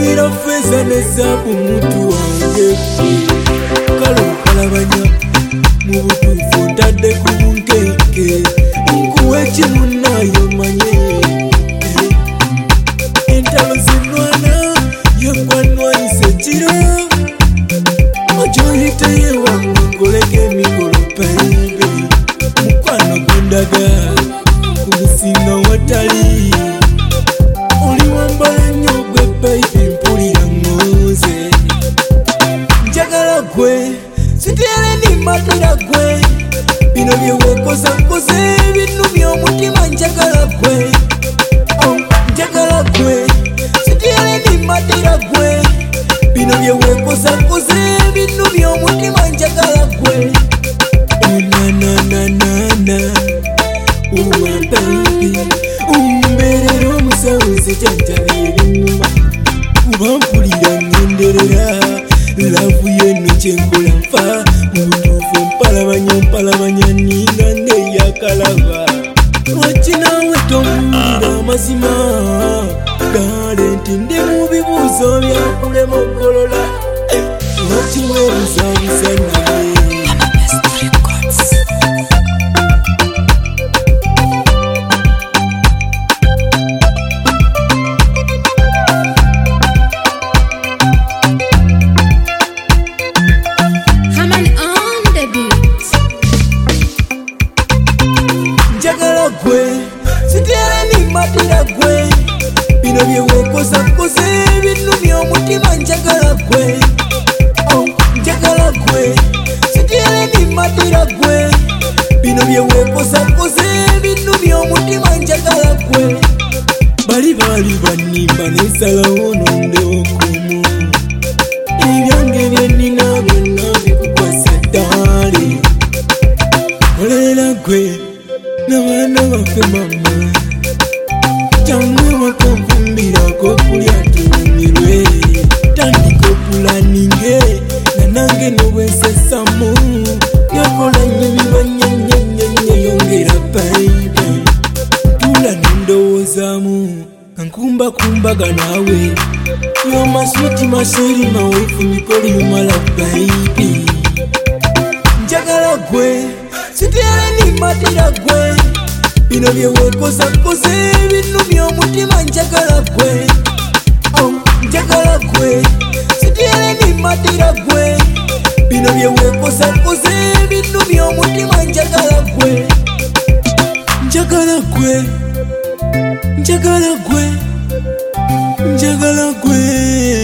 Ngira feza ne zaabu muntu wange kale okalabanya mu butuufu ntadde ku bunkenke nkuwa ekimu nayo manye entalo zinwana yegwanwanyisa ekiro ojoyiteye wange nkoleko emikolo paibe mukwano gwendaga ku businga watali oli wambala nnyo gwe paibe mpulira ngoze njagala gwe sityere nimmatira gwe bino byewekozakoze ebinumya omutima njagala gwe njagala gwe sityere nimmatira gwe bino byewekozakoze ebinumya omutima njagala gwe nananana uwa baby umberera omusawo nzijanjaba ebinuma kuba mpulira ngenderera lavu yeno kyenkola nfa mu butuufu mpalabanya ninga neyakalaba lwaki naawe tomuwulira amazima dale nti ndi mu bibuuzo byakulema okolola lwaki webuzabuza naye njagala gwe sityere nimmatira gwe bino byewekozakoze ebinumya omutima njagala gwe njagala gwe sityere nimmatira gwe bino byewekozakoze ebinumya omutima njagala gwe bali bannimba nensalawo nondewo kumu ebyange byennina byonna bikukwasa ddaali olera gwe n'abaana baffe mama jangu wakanvumbirako okulya tuumirwe tandika opulaninge nanange nobwensesamu yakola nnyo bibanyenyenyenye yongera bayibe tula nendowoozaamu kankumbakumbaga naawe yomaswiti maseri mawefu mikoli yomala bayibi njagala gwe sityere nimmatira gwe bino byewekozakoze ebinumya omutima njagala gwe njagala gwe sityere nimmatira gwe bino byewekozakoze ebinumya omutima njagala gwe njagala gwe njagala gwe njagala gwe